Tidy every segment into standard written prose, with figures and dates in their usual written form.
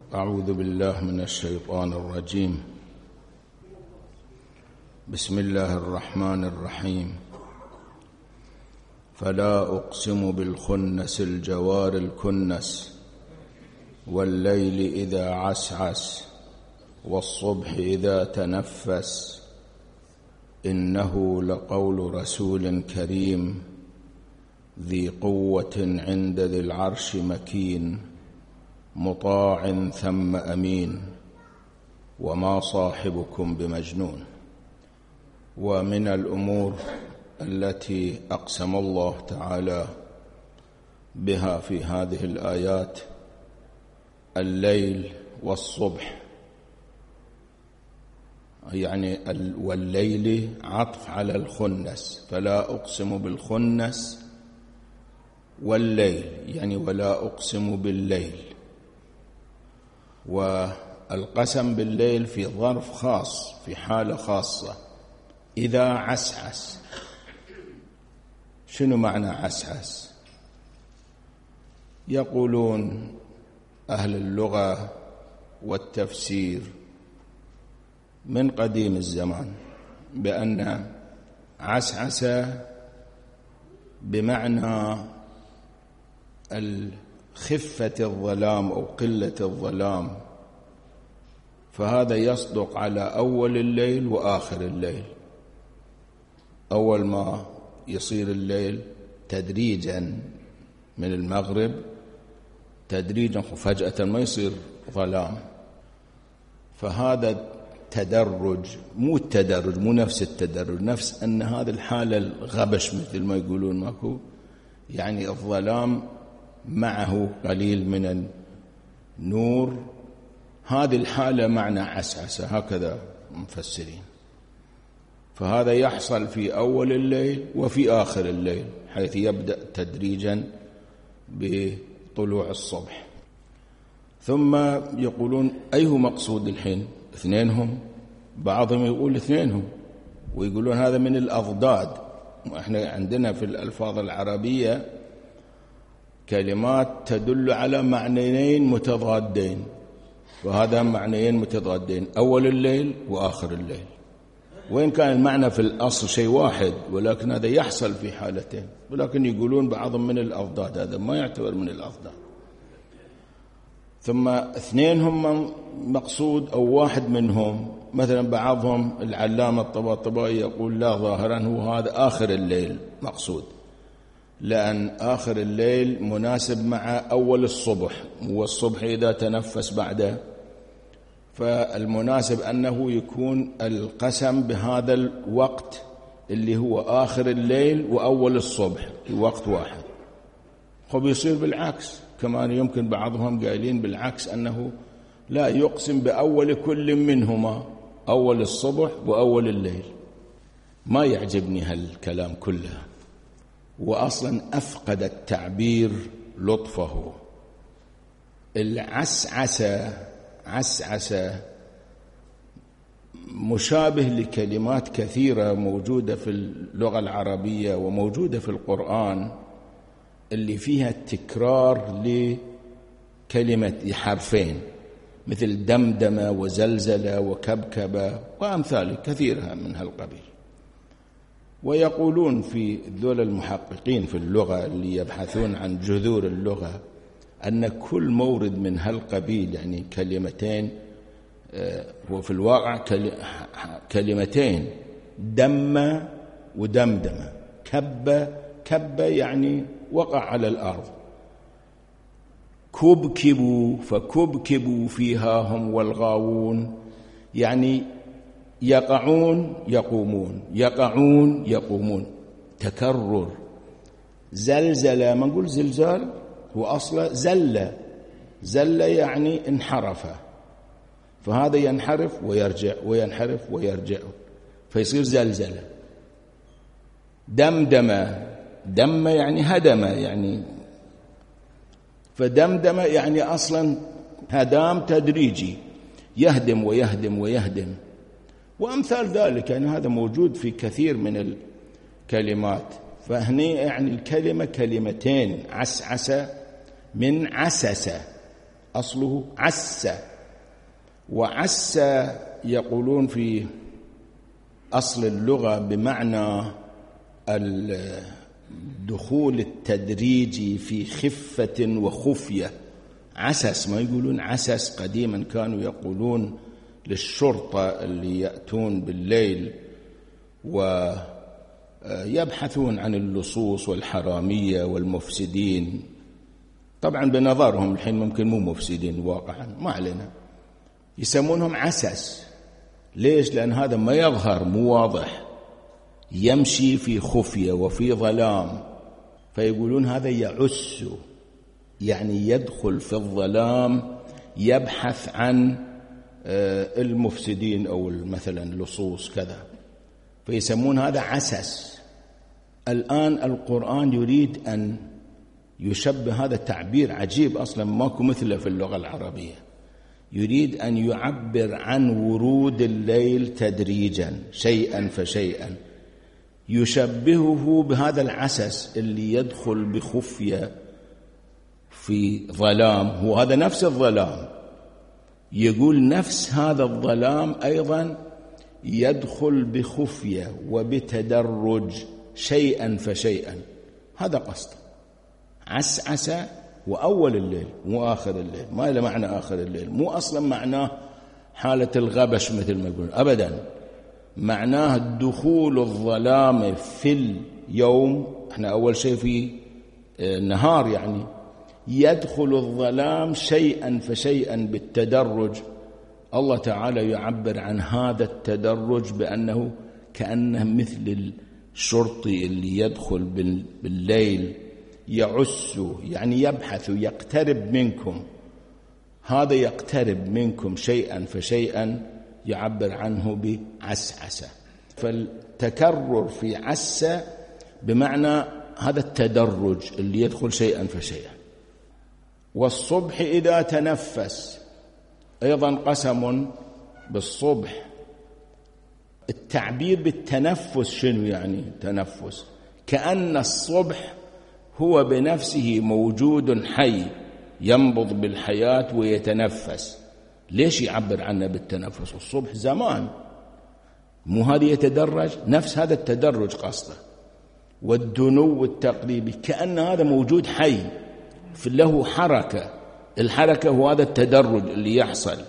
أعوذ بالله من الشيطان الرجيم. بسم الله الرحمن الرحيم. فلا أقسم بالخنس الجوار الكنس والليل إذا عسعس والصبح إذا تنفس إنه لقول رسول كريم ذي قوة عند ذي العرش مكين مطاع ثم أمين وما صاحبكم بمجنون. ومن الأمور التي أقسم الله تعالى بها في هذه الآيات الليل والصبح، يعني والليل عطف على الخنس، فلا أقسم بالخنس والليل يعني ولا أقسم بالليل. والقسم بالليل في ظرف خاص في حالة خاصة إذا عسعس. شنو معنى عسعس؟ يقولون أهل اللغة والتفسير من قديم الزمان بأن عسعس بمعنى خفة الظلام أو قلة الظلام، فهذا يصدق على أول الليل وآخر الليل. أول ما يصير الليل تدريجا من المغرب تدريجا فجأة ما يصير ظلام، فهذا تدرج، مو التدرج مو نفس التدرج، نفس أن هذه الحالة الغبش مثل ما يقولون ماكو، يعني الظلام معه قليل من النور، هذه الحالة معنى عسعسة، هكذا مفسرين. فهذا يحصل في أول الليل وفي آخر الليل، حيث يبدأ تدريجا بطلوع الصبح. ثم يقولون أيه مقصود الحين؟ اثنينهم، بعضهم يقول اثنينهم ويقولون هذا من الأضداد. احنا عندنا في الألفاظ العربية كلمات تدل على معنيين متضادين، وهذا معنيين متضادين، أول الليل وآخر الليل، وإن كان المعنى في الأصل شيء واحد، ولكن هذا يحصل في حالتين، ولكن يقولون بعضهم من الأضداد، هذا ما يعتبر من الأضداد. ثم اثنين هم مقصود أو واحد منهم، مثلا بعضهم العلامة الطباطبائي يقول لا، ظاهرا هو هذا آخر الليل مقصود، لأن آخر الليل مناسب مع أول الصبح، والصبح إذا تنفس بعده، فالمناسب أنه يكون القسم بهذا الوقت اللي هو آخر الليل وأول الصبح في وقت واحد. خب يصير بالعكس كمان، يمكن بعضهم قائلين بالعكس أنه لا، يقسم بأول كل منهما، أول الصبح وأول الليل. ما يعجبني هالكلام كله، وأصلا أفقد التعبير لطفه. عسعسة مشابه لكلمات كثيرة موجودة في اللغة العربية وموجودة في القرآن، اللي فيها تكرار لكلمة حرفين، مثل دمدمة وزلزلة وكبكبة وأمثال كثيرة من هالقبيل. ويقولون في ذول المحققين في اللغة اللي يبحثون عن جذور اللغة أن كل مورد من هالقبيل، يعني كلمتين، هو في الواقع كلمتين، دم ودمدمة، كب يعني وقع على الأرض، كبكبوا فكبكبوا فيها هم والغاوون، يعني يقعون يقومون، يقعون يقومون، تكرر. زلزلة، ما نقول زلزال، هو أصلا زل يعني انحرف، فهذا ينحرف ويرجع وينحرف ويرجع فيصير زلزلة. دم يعني هدم، يعني فدمدم يعني أصلا هدام تدريجي، يهدم ويهدم ويهدم وأمثال ذلك. يعني هذا موجود في كثير من الكلمات. فهني يعني الكلمة كلمتين، عسعسة من عسسة، أصله عس، وعس يقولون في أصل اللغة بمعنى الدخول التدريجي في خفة وخفية. عسس، ما يقولون عسس، قديما كانوا يقولون للشرطة اللي يأتون بالليل ويبحثون عن اللصوص والحرامية والمفسدين، طبعا بنظرهم الحين ممكن مو مفسدين واقعا، ما علينا، يسمونهم عسس. ليش؟ لأن هذا ما يظهر، مو واضح، يمشي في خفية وفي ظلام، فيقولون هذا يعس، يعني يدخل في الظلام يبحث عن المفسدين أو مثلا اللصوص كذا، فيسمون هذا عسس. الآن القرآن يريد أن يشبه هذا التعبير عجيب، أصلا ماكو مثله في اللغة العربية، يريد أن يعبر عن ورود الليل تدريجا شيئا فشيئا، يشبهه بهذا العسس اللي يدخل بخفية في ظلام، هو هذا نفس الظلام، يقول نفس هذا الظلام أيضا يدخل بخفية وبتدرج شيئا فشيئا. هذا قصده، عسعس وأول الليل مو آخر الليل، ما له معنى آخر الليل، مو أصلا معناه حالة الغبش مثل ما يقولون، أبدا، معناه دخول الظلام في اليوم. احنا أول شيء في النهار، يعني يدخل الظلام شيئا فشيئا بالتدرج. الله تعالى يعبر عن هذا التدرج بأنه كأنه مثل الشرطي اللي يدخل بالليل يعس، يعني يبحث، يقترب منكم، هذا يقترب منكم شيئا فشيئا، يعبر عنه بعسعسة. فالتكرر في عسة بمعنى هذا التدرج اللي يدخل شيئا فشيئا. والصبح إذا تنفس، أيضا قسم بالصبح. التعبير بالتنفس شنو يعني تنفس؟ كأن الصبح هو بنفسه موجود حي ينبض بالحياة ويتنفس. ليش يعبر عنه بالتنفس؟ الصبح زمان، مو هذا يتدرج، نفس هذا التدرج قصده. والدنو التقريبي، كأن هذا موجود حي له حركة، الحركة هو هذا التدرج اللي يحصل.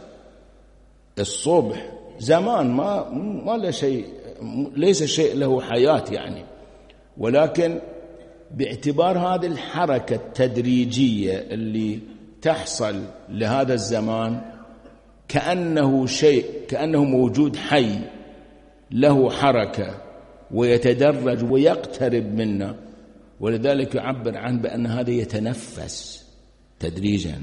الصبح زمان ما له شيء، ليس شيء له حياة يعني، ولكن باعتبار هذه الحركة التدريجية اللي تحصل لهذا الزمان كأنه شيء، كأنه موجود حي له حركة ويتدرج ويقترب منا، ولذلك يعبر عنه بأن هذا يتنفس تدريجا.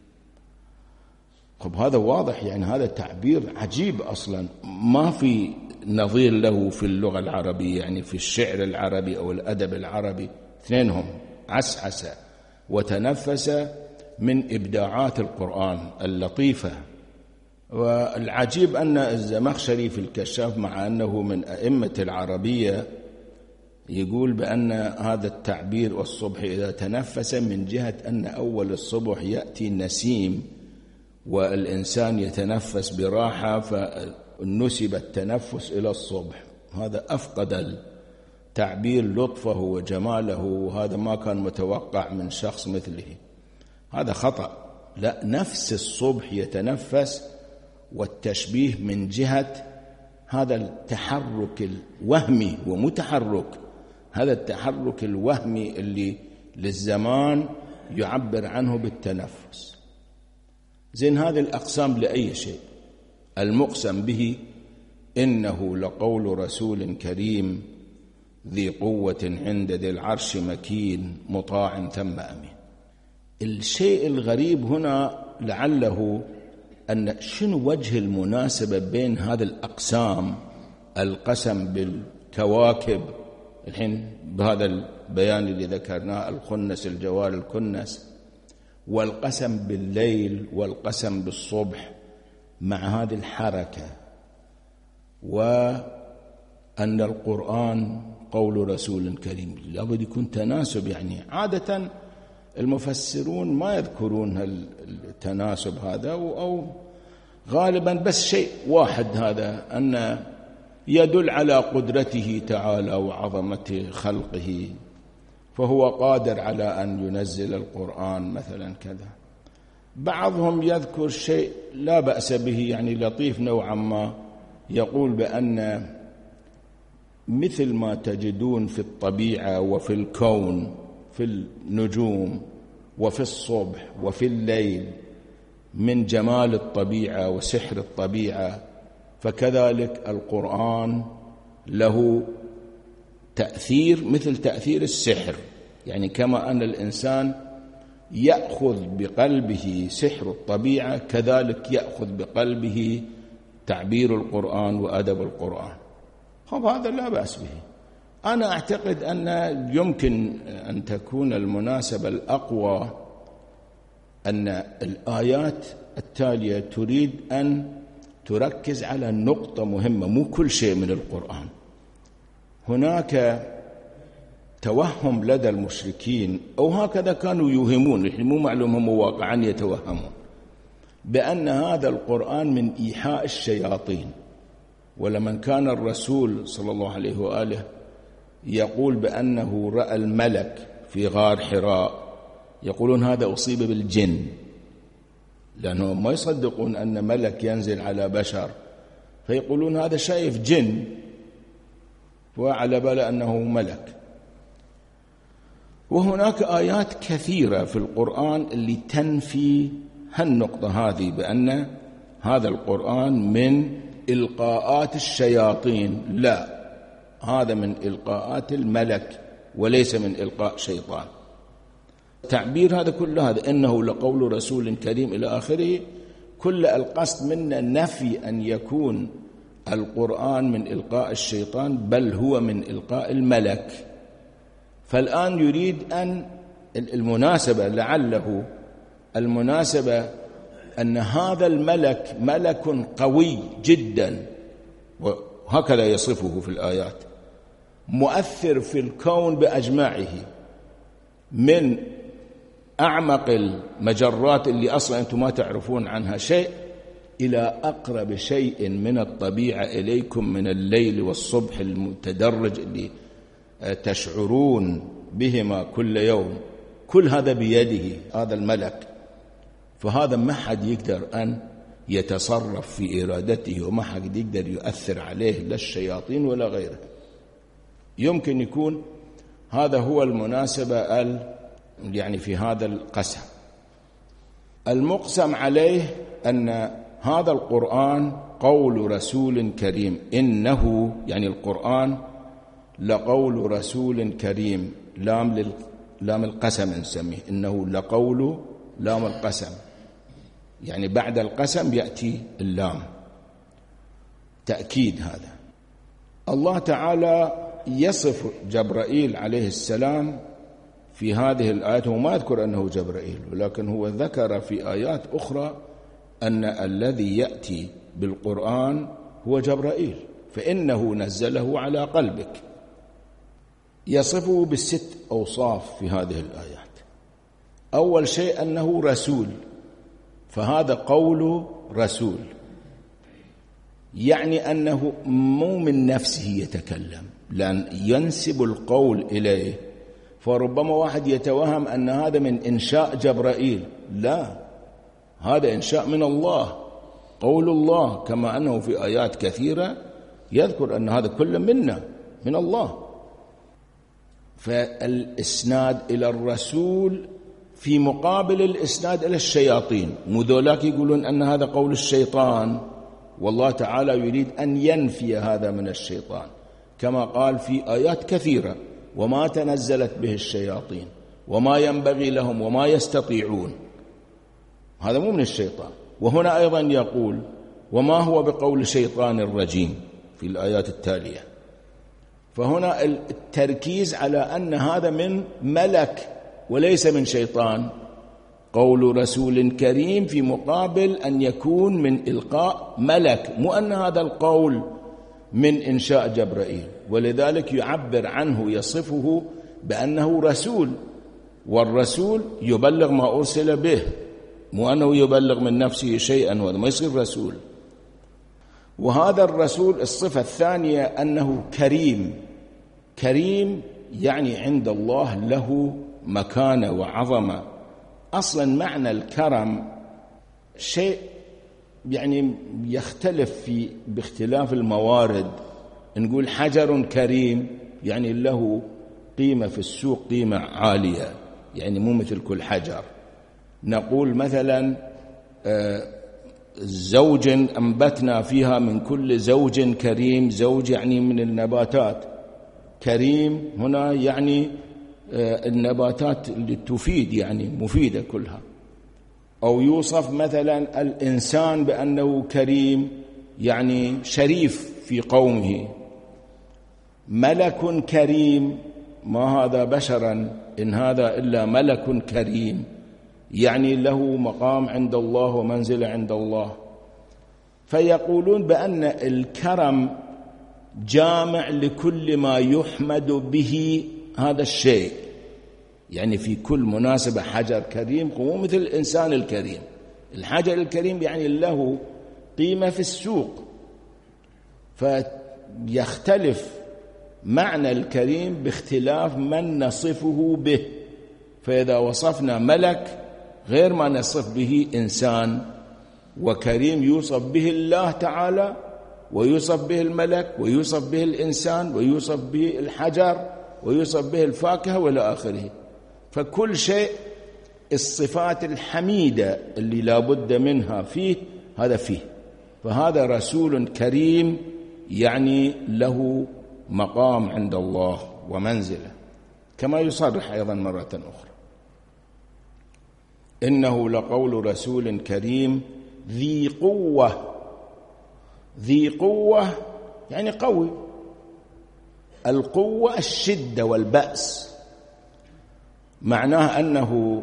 طب هذا واضح، يعني هذا تعبير عجيب أصلا، ما في نظير له في اللغة العربية، يعني في الشعر العربي أو الأدب العربي، اثنينهم عسعس وتنفس من إبداعات القرآن اللطيفة. والعجيب أن الزمخشري في الكشاف مع أنه من أئمة العربية يقول بأن هذا التعبير والصبح إذا تنفس من جهة أن أول الصبح يأتي نسيم والإنسان يتنفس براحة، فنسب التنفس إلى الصبح. هذا أفقد التعبير لطفه وجماله، وهذا ما كان متوقع من شخص مثله، هذا خطأ. لا، نفس الصبح يتنفس، والتشبيه من جهة هذا التحرك الوهمي ومتحرك، هذا التحرك الوهمي اللي للزمان يعبر عنه بالتنفس. زين، هذه الأقسام لأي شيء. المقسم به إنه لقول رسول كريم ذي قوة عند ذي العرش مكين مطاع ثم أمين. الشيء الغريب هنا لعله أن شنو وجه المناسبة بين هذه الأقسام، القسم بالكواكب الحين بهذا البيان اللي ذكرناه، الخنس الجوار الكنس، والقسم بالليل والقسم بالصبح مع هذه الحركة، وأن القرآن قول رسول كريم، لابد يكون تناسب. يعني عادة المفسرون ما يذكرون التناسب هذا، أو غالبا بس شيء واحد، هذا أن يدل على قدرته تعالى وعظمة خلقه، فهو قادر على أن ينزل القرآن مثلا كذا. بعضهم يذكر شيء لا بأس به، يعني لطيف نوعا ما، يقول بأن مثل ما تجدون في الطبيعة وفي الكون، في النجوم وفي الصبح وفي الليل، من جمال الطبيعة وسحر الطبيعة، فكذلك القرآن له تأثير مثل تأثير السحر. يعني كما أن الإنسان يأخذ بقلبه سحر الطبيعة، كذلك يأخذ بقلبه تعبير القرآن وأدب القرآن. هذا لا بأس به. أنا أعتقد أن يمكن أن تكون المناسبة الأقوى أن الآيات التالية تريد أن تركز على نقطة مهمة، مو كل شيء من القرآن. هناك توهم لدى المشركين، أو هكذا كانوا يوهمون، مو معلوم هم واقعا يتوهمون، بأن هذا القرآن من إيحاء الشياطين. ولمن كان الرسول صلى الله عليه وآله يقول بأنه رأى الملك في غار حراء، يقولون هذا أصيب بالجن، لأنهم ما يصدقون أن ملك ينزل على بشر، فيقولون هذا شايف جن وعلى بال أنه ملك. وهناك آيات كثيرة في القرآن اللي تنفي هالنقطة هذه، بأن هذا القرآن من إلقاءات الشياطين. لا، هذا من إلقاءات الملك وليس من إلقاء شيطان. تعبير هذا كل هذا إنه لقول رسول كريم إلى آخره، كل القصد منا نفي أن يكون القرآن من إلقاء الشيطان، بل هو من إلقاء الملك. فالآن يريد أن المناسبة، لعله المناسبة أن هذا الملك ملك قوي جدا، وهكذا يصفه في الآيات، مؤثر في الكون بأجمعه، من أعمق المجرات اللي أصلا أنتم ما تعرفون عنها شيء، إلى أقرب شيء من الطبيعة إليكم من الليل والصبح المتدرج اللي تشعرون بهما كل يوم. كل هذا بيده هذا الملك، فهذا ما حد يقدر أن يتصرف في إرادته، وما حد يقدر يؤثر عليه، لا الشياطين ولا غيره. يمكن يكون هذا هو المناسبة يعني في هذا القسم. المقسم عليه أن هذا القرآن قول رسول كريم، إنه يعني القرآن لقول رسول كريم، لام القسم نسميه، إنه لقول لام القسم، يعني بعد القسم يأتي اللام، تأكيد. هذا الله تعالى يصف جبرائيل عليه السلام في هذه الآيات، وما يذكر أنه جبرائيل، ولكن هو ذكر في آيات أخرى أن الذي يأتي بالقرآن هو جبرائيل، فإنه نزله على قلبك. يصفه بالست أوصاف في هذه الآيات. أول شيء أنه رسول، فهذا قول رسول، يعني أنه مو من نفسه يتكلم، لأن ينسب القول إليه، فربما واحد يتوهم أن هذا من إنشاء جبرائيل. لا، هذا إنشاء من الله، قول الله، كما أنه في آيات كثيرة يذكر أن هذا كله منا من الله. فالإسناد إلى الرسول في مقابل الإسناد إلى الشياطين، مذولاك يقولون أن هذا قول الشيطان، والله تعالى يريد أن ينفي هذا من الشيطان، كما قال في آيات كثيرة: وما تنزلت به الشياطين وما ينبغي لهم وما يستطيعون. هذا مو من الشيطان. وهنا أيضا يقول: وما هو بقول شيطان الرجيم في الآيات التالية. فهنا التركيز على أن هذا من ملك وليس من شيطان، قول رسول كريم في مقابل أن يكون من إلقاء ملك، مو أن هذا القول من إنشاء جبرائيل. ولذلك يعبر عنه، يصفه بأنه رسول، والرسول يبلغ ما أرسل به، مو أنه يبلغ من نفسه شيئا، وهذا ما يصير رسول. وهذا الرسول الصفة الثانية أنه كريم. كريم يعني عند الله له مكانة وعظمة. أصلا معنى الكرم شيء يعني يختلف باختلاف الموارد. نقول حجر كريم يعني له قيمة في السوق، قيمة عالية، يعني مو مثل كل حجر. نقول مثلا زوج أنبتنا فيها من كل زوج كريم، زوج يعني من النباتات، كريم هنا يعني النباتات اللي تفيد، يعني مفيدة كلها. أو يوصف مثلا الإنسان بأنه كريم يعني شريف في قومه. ملك كريم، ما هذا بشرا إن هذا إلا ملك كريم، يعني له مقام عند الله ومنزل عند الله. فيقولون بأن الكرم جامع لكل ما يحمد به هذا الشيء، يعني في كل مناسبة حجر كريم، مو مثل الإنسان الكريم. الحجر الكريم يعني له قيمة في السوق، فيختلف معنى الكريم باختلاف من نصفه به. فإذا وصفنا ملك غير ما نصف به إنسان، وكريم يوصف به الله تعالى، ويوصف به الملك، ويوصف به الإنسان، ويوصف به الحجر، ويوصف به الفاكهة وإلى آخره. فكل شيء الصفات الحميدة اللي لا بد منها فيه هذا فيه. فهذا رسول كريم يعني له مقام عند الله ومنزله، كما يصرح أيضا مرة أخرى: إنه لقول رسول كريم ذي قوة. ذي قوة يعني قوي. القوة الشدة والبأس، معناه أنه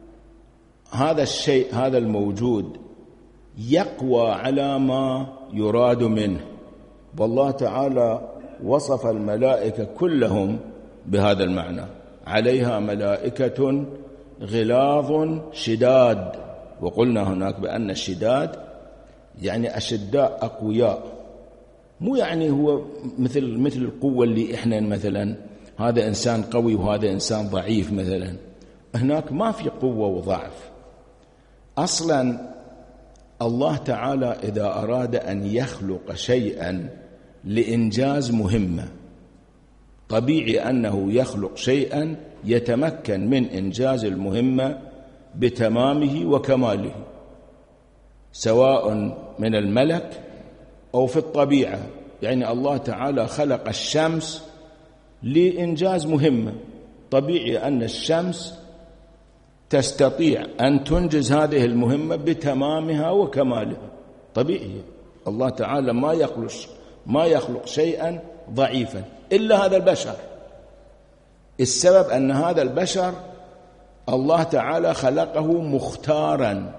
هذا الشيء، هذا الموجود يقوى على ما يراد منه. والله تعالى وصف الملائكة كلهم بهذا المعنى: عليها ملائكة غلاظ شداد. وقلنا هناك بأن الشداد يعني أشداء أقوياء، مو يعني هو مثل القوة اللي إحنا مثلا هذا إنسان قوي وهذا إنسان ضعيف مثلا. هناك ما في قوة وضعف. أصلا الله تعالى إذا أراد أن يخلق شيئا لإنجاز مهمة، طبيعي أنه يخلق شيئا يتمكن من إنجاز المهمة بتمامه وكماله، سواء من الملك أو في الطبيعة. يعني الله تعالى خلق الشمس لإنجاز مهمة، طبيعي أن الشمس تستطيع أن تنجز هذه المهمة بتمامها وكمالها، طبيعي. الله تعالى ما يخلق شيئا ضعيفا إلا هذا البشر. السبب أن هذا البشر الله تعالى خلقه مختارا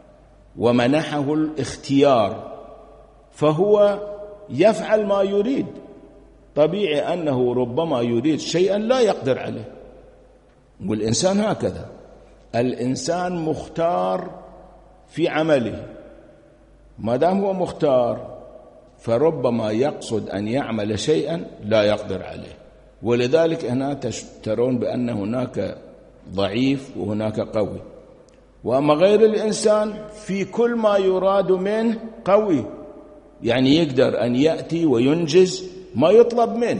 ومنحه الاختيار، فهو يفعل ما يريد. طبيعي أنه ربما يريد شيئا لا يقدر عليه، والإنسان هكذا. الإنسان مختار في عمله، ما دام هو مختار فربما يقصد أن يعمل شيئا لا يقدر عليه. ولذلك هنا ترون بأن هناك ضعيف وهناك قوي. وأما غير الإنسان في كل ما يراد منه قوي، يعني يقدر أن يأتي وينجز ما يطلب منه.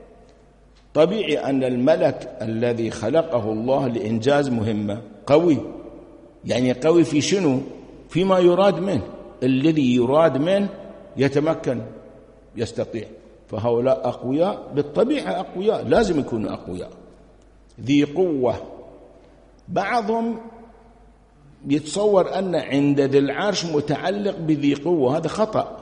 طبيعي أن الملك الذي خلقه الله لإنجاز مهمة قوي، يعني قوي في شنو؟ فيما يراد منه. الذي يراد منه يتمكن، يستطيع. فهؤلاء أقوياء بالطبيعة، أقوياء لازم يكونوا أقوياء. ذي قوة. بعضهم يتصور أن عند ذي العرش متعلق بذي قوة، هذا خطأ.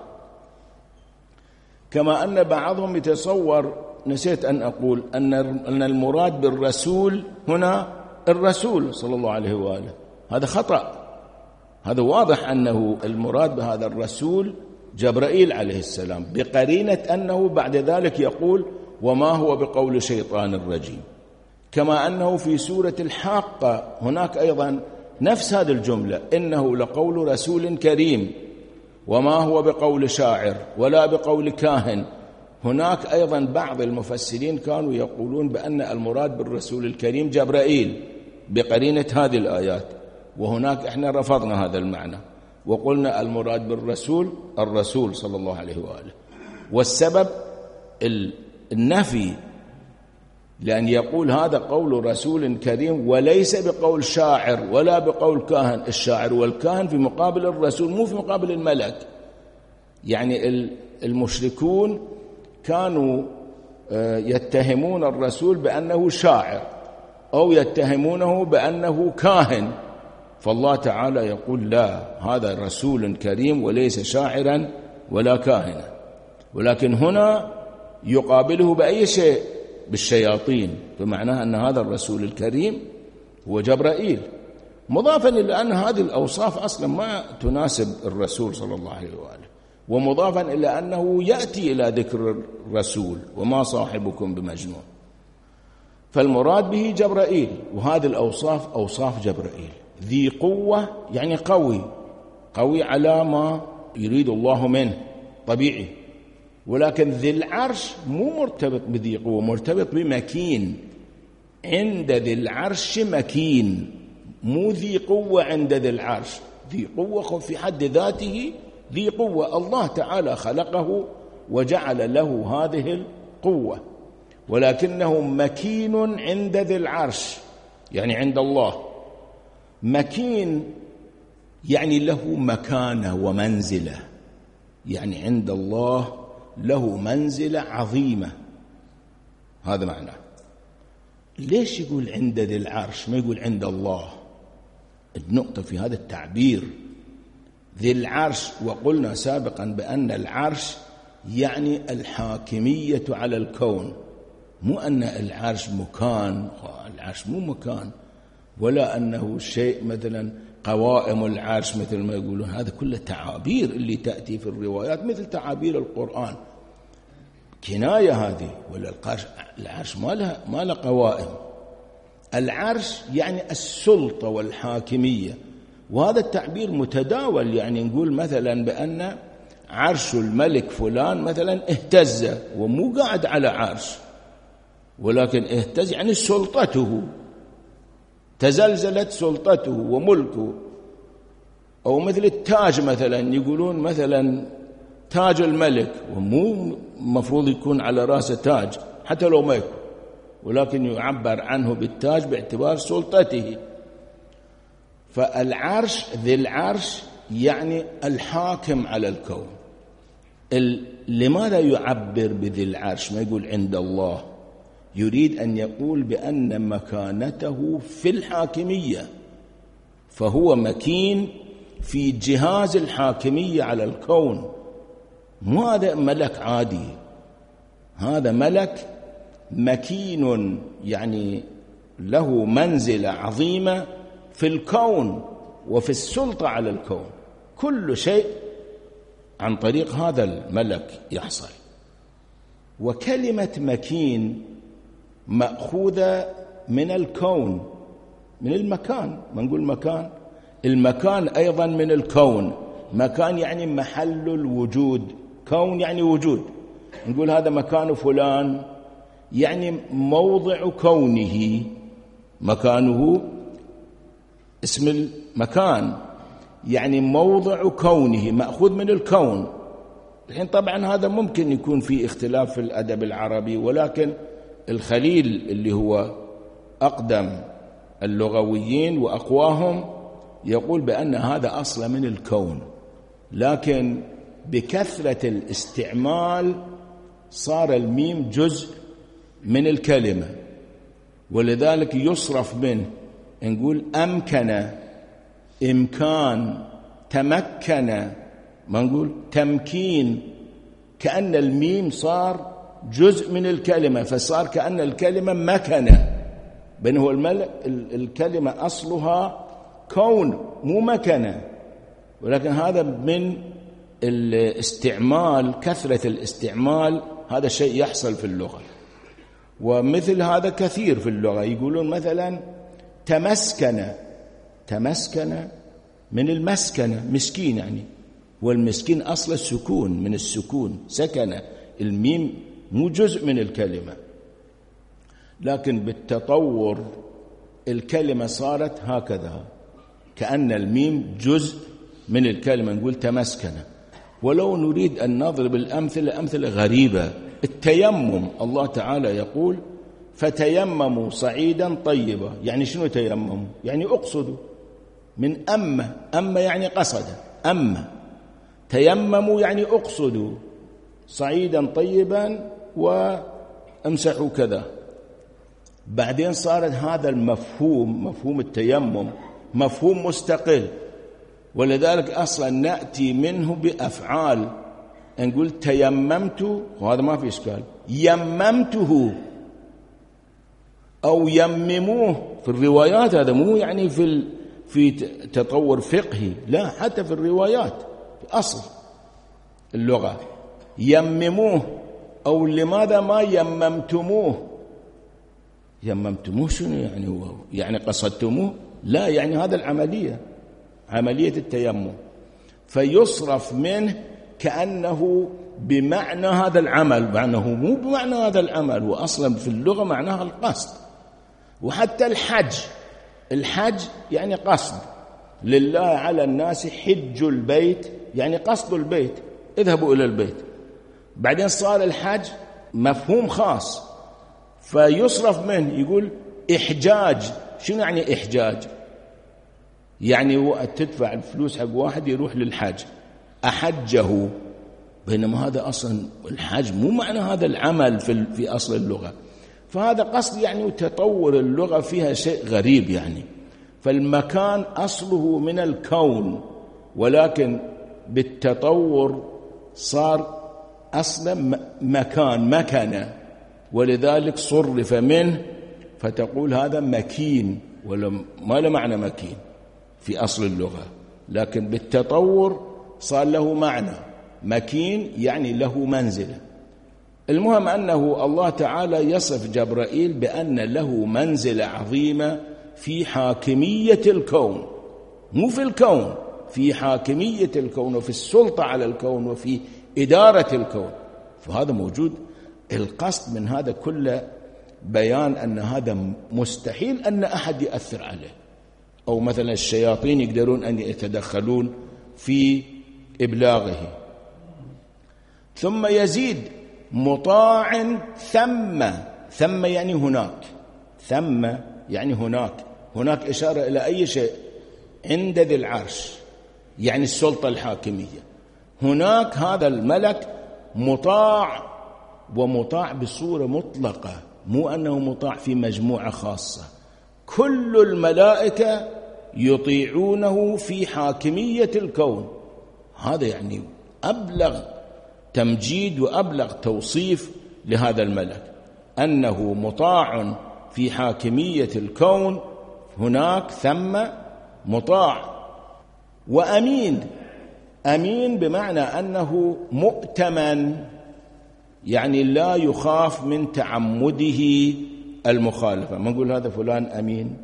كما أن بعضهم يتصور، نسيت أن أقول، أن المراد بالرسول هنا الرسول صلى الله عليه وآله، هذا خطأ. هذا واضح أنه المراد بهذا الرسول جبرائيل عليه السلام، بقرينة أنه بعد ذلك يقول: وما هو بقول شيطان الرجيم. كما أنه في سورة الحاقة هناك أيضا نفس هذه الجملة: إنه لقول رسول كريم وما هو بقول شاعر ولا بقول كاهن. هناك أيضا بعض المفسرين كانوا يقولون بأن المراد بالرسول الكريم جبرائيل بقرينة هذه الآيات، وهناك إحنا رفضنا هذا المعنى وقلنا المراد بالرسول الرسول صلى الله عليه وآله. والسبب النفي، لأن يقول هذا قول رسول كريم وليس بقول شاعر ولا بقول كاهن. الشاعر والكاهن في مقابل الرسول، مو في مقابل الملك. يعني المشركون كانوا يتهمون الرسول بأنه شاعر أو يتهمونه بأنه كاهن، فالله تعالى يقول لا، هذا رسول كريم وليس شاعرا ولا كاهنا. ولكن هنا يقابله بأي شيء؟ بالشياطين، فمعناها أن هذا الرسول الكريم هو جبرائيل، مضافا إلى أن هذه الأوصاف أصلا ما تناسب الرسول صلى الله عليه وآله، ومضافا إلى أنه يأتي إلى ذكر الرسول وما صاحبكم بمجنون. فالمراد به جبرائيل، وهذه الأوصاف أوصاف جبرائيل. ذي قوة يعني قوي على ما يريد الله منه طبيعي. ولكن ذي العرش مو مرتبط بذي قوة، مرتبط بمكين. عند ذي العرش مكين، مو ذي قوة عند ذي العرش. ذي قوة في حد ذاته ذي قوة، الله تعالى خلقه وجعل له هذه القوة، ولكنه مكين عند ذي العرش، يعني عند الله. مكين يعني له مكانة ومنزلة، يعني عند الله له منزلة عظيمة، هذا معناه. ليش يقول عند ذي العرش ما يقول عند الله؟ النقطة في هذا التعبير ذي العرش. وقلنا سابقا بأن العرش يعني الحاكمية على الكون، مو أن العرش مكان، العرش مو مكان، ولا أنه شيء مثلا قوائم العرش مثل ما يقولون. هذا كله تعابير اللي تأتي في الروايات مثل تعابير القرآن، كناية هذه. ولا العرش ما له قوائم. العرش يعني السلطة والحاكمية، وهذا التعبير متداول. يعني نقول مثلا بأن عرش الملك فلان مثلا اهتز، ومو قاعد على عرش، ولكن اهتز يعني سلطته، تزلزلت سلطته وملكه. أو مثل التاج مثلا، يقولون مثلا تاج الملك، ومو مفروض يكون على رأسه تاج حتى لو ما يكون، ولكن يعبر عنه بالتاج باعتبار سلطته. فالعرش ذي العرش يعني الحاكم على الكون. لماذا يعبر بذي العرش ما يقول عند الله؟ يريد أن يقول بأن مكانته في الحاكمية، فهو مكين في جهاز الحاكمية على الكون. مو هذا ملك عادي، هذا ملك مكين، يعني له منزلة عظيمة في الكون وفي السلطة على الكون. كل شيء عن طريق هذا الملك يحصل. وكلمة مكين مأخوذة من الكون، من المكان. ما نقول مكان، المكان أيضا من الكون. مكان يعني محل الوجود، كون يعني وجود. نقول هذا مكان فلان يعني موضع كونه، مكانه اسم المكان، يعني موضع كونه مأخوذ من الكون. الحين طبعا هذا ممكن يكون في اختلاف في الأدب العربي، ولكن الخليل اللي هو أقدم اللغويين وأقواهم يقول بأن هذا أصل من الكون، لكن بكثرة الاستعمال صار الميم جزء من الكلمة، ولذلك يصرف منه. نقول أمكن، إمكان، تمكن، ما نقول تمكين، كأن الميم صار جزء من الكلمة، فصار كأن الكلمة مكنة. بل هو الكلمة أصلها كون مو مكنة، ولكن هذا من الاستعمال، كثرة الاستعمال، هذا الشيء يحصل في اللغة. ومثل هذا كثير في اللغة. يقولون مثلا تمسكن من المسكنة، مسكين يعني، والمسكين أصل السكون، من السكون سكن، الميم مو جزء من الكلمة، لكن بالتطور الكلمة صارت هكذا، كأن الميم جزء من الكلمة، نقول تمسكن. ولو نريد أن نضرب أمثلة غريبة، التيمم، الله تعالى يقول فتيمموا صعيدا طيبا، يعني شنو تيمموا؟ يعني اقصدوا، من أما يعني قصد، تيمموا يعني اقصدوا صعيدا طيبا وامسحوا كذا. بعدين صارت هذا المفهوم، مفهوم التيمم، مفهوم مستقل، ولذلك أصلا نأتي منه بأفعال، نقول تيممت، وهذا ما في إشكال، يممته أو يمموه في الروايات، هذا مو يعني في تطور فقهي، لا، حتى في الروايات في أصل اللغة، يمموه. أو لماذا ما يممتموه؟ شنو يعني قصدتموه؟ لا، يعني هذا العملية، عملية التيمم، فيصرف منه كأنه بمعنى هذا العمل، معناه مو بمعنى هذا العمل، وأصلا في اللغة معناها القصد. وحتى الحج يعني قصد، لله على الناس حج البيت، يعني قصد البيت، اذهبوا إلى البيت. بعدين صار الحج مفهوم خاص، فيصرف منه، يقول إحجاج. شنو يعني إحجاج؟ يعني تدفع الفلوس حق واحد يروح للحج، أحجه، بينما هذا أصلا الحج مو معنى هذا العمل في أصل اللغة. فهذا قصد يعني، وتطور اللغة فيها شيء غريب يعني. فالمكان أصله من الكون، ولكن بالتطور صار أصلا مكانة، ولذلك صرف منه، فتقول هذا مكين، ما له معنى مكين في أصل اللغة، لكن بالتطور صار له معنى مكين، يعني له منزلة. المهم أنه الله تعالى يصف جبرائيل بأن له منزلة عظيمة في حاكمية الكون، مو في الكون، في حاكمية الكون، وفي السلطة على الكون، وفي إدارة الكون. فهذا موجود. القصد من هذا كله بيان أن هذا مستحيل أن أحد يأثر عليه، أو مثلا الشياطين يقدرون أن يتدخلون في إبلاغه. ثم يزيد مطاع ثم يعني هناك، ثم يعني هناك إشارة إلى أي شيء عند ذي العرش، يعني السلطة الحاكمية. هناك هذا الملك مطاع، ومطاع بصورة مطلقة، مو أنه مطاع في مجموعة خاصة، كل الملائكة يطيعونه في حاكمية الكون. هذا يعني أبلغ تمجيد وأبلغ توصيف لهذا الملك، أنه مطاع في حاكمية الكون، هناك ثم مطاع. وأمين، أمين بمعنى أنه مؤتمن، يعني لا يخاف من تعمده المخالفة. ما نقول هذا فلان أمين.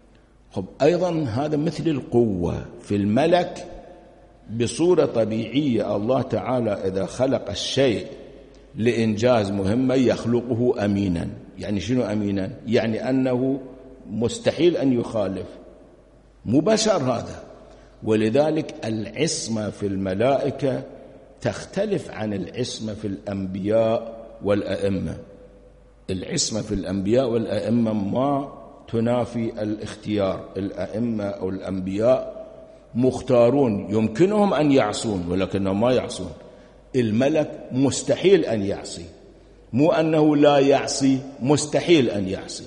أيضا هذا مثل القوة في الملك بصورة طبيعية. الله تعالى إذا خلق الشيء لإنجاز مهمة يخلقه أمينا. يعني شنو أمينا؟ يعني أنه مستحيل أن يخالف، مو بشر هذا. ولذلك العصمة في الملائكة تختلف عن العصمة في الأنبياء والأئمة. العصمة في الأنبياء والأئمة ما تنافي الاختيار. الأئمة أو الأنبياء مختارون، يمكنهم أن يعصون ولكنهم ما يعصون. الملك مستحيل أن يعصي، مو أنه لا يعصي، مستحيل أن يعصي.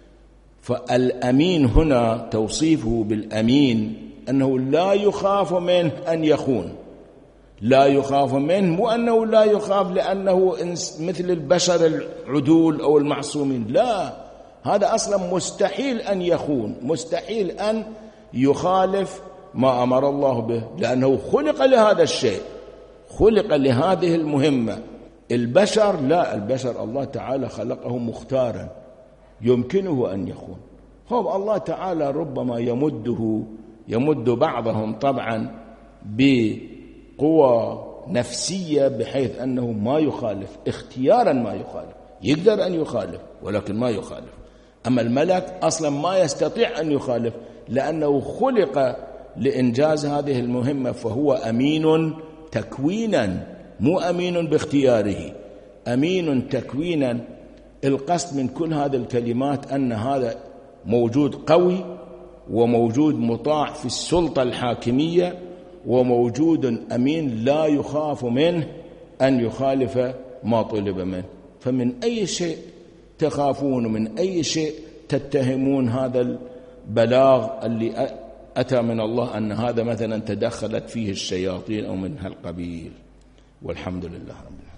فالأمين هنا توصيفه بالأمين أنه لا يخاف منه أن يخون، لا يخاف منه، مو أنه لا يخاف لأنه مثل البشر العدول أو المعصومين، لا، هذا أصلا مستحيل أن يخون، مستحيل أن يخالف ما أمر الله به، لأنه خلق لهذا الشيء، خلق لهذه المهمة. البشر لا، البشر الله تعالى خلقه مختارا يمكنه أن يخون. هو الله تعالى ربما يمد بعضهم طبعا بقوى نفسية بحيث أنه ما يخالف اختيارا، ما يخالف، يقدر أن يخالف ولكن ما يخالف. أما الملك أصلا ما يستطيع أن يخالف لأنه خلق لإنجاز هذه المهمة، فهو أمين تكوينا، مو أمين باختياره، أمين تكوينا. القصد من كل هذه الكلمات أن هذا موجود قوي وموجود مطاع في السلطة الحاكمية وموجود أمين لا يخاف منه أن يخالف ما طلب منه. فمن أي شيء تخافون، من أي شيء تتهمون هذا البلاغ اللي أتى من الله أن هذا مثلا تدخلت فيه الشياطين أو من هالقبيل؟ والحمد لله رب العالمين.